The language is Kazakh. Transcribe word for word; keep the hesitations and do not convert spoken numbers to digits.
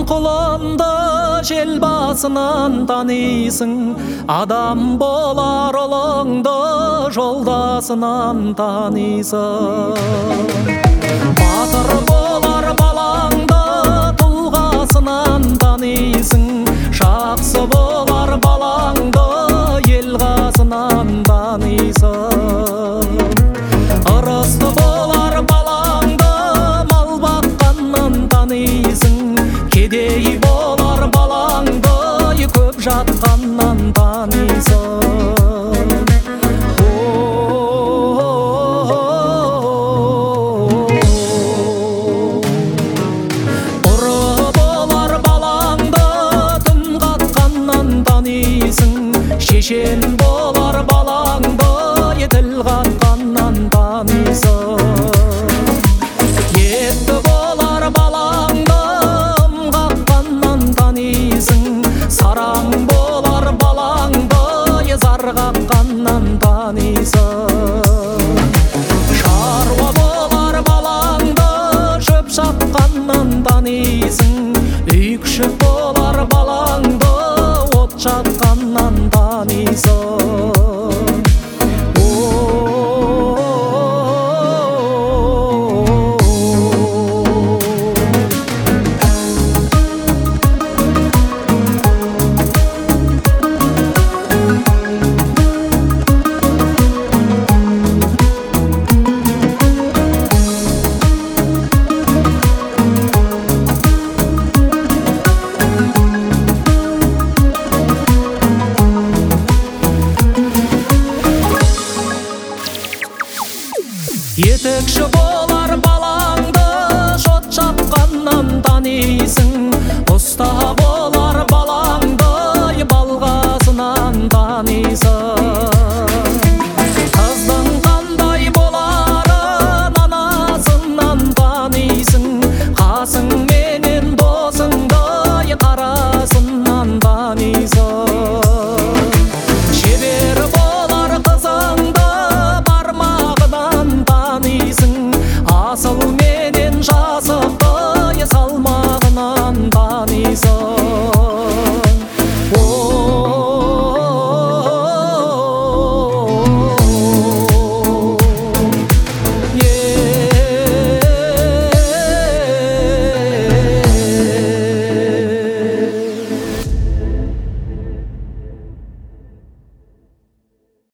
құлынды жел басынан танисың, адам болар ұлыңды жолдасынан танисың. Батыр болар балаңды тұлғасынан танисың, жақсы болар балаңды ел қасынан танисың. Ырысты болар балаңды мал баққаннан танисың, кедей болар балаңды көп жатқаннан танисың. Ұры болар балаңды түн қатқаннан танисың, шешен болар балаңды тіл қатқаннан танисың. Етті болар балаңды ым қаққаннан танисың, сараң болар балаңды зар қаққаннан танисың. Шаруа болар балаңды шөп шапқаннан танисың, үй күшік болар балаңды от жаққаннан танисың. Етекші болар балаңды шот шапқаннан танисың, ұста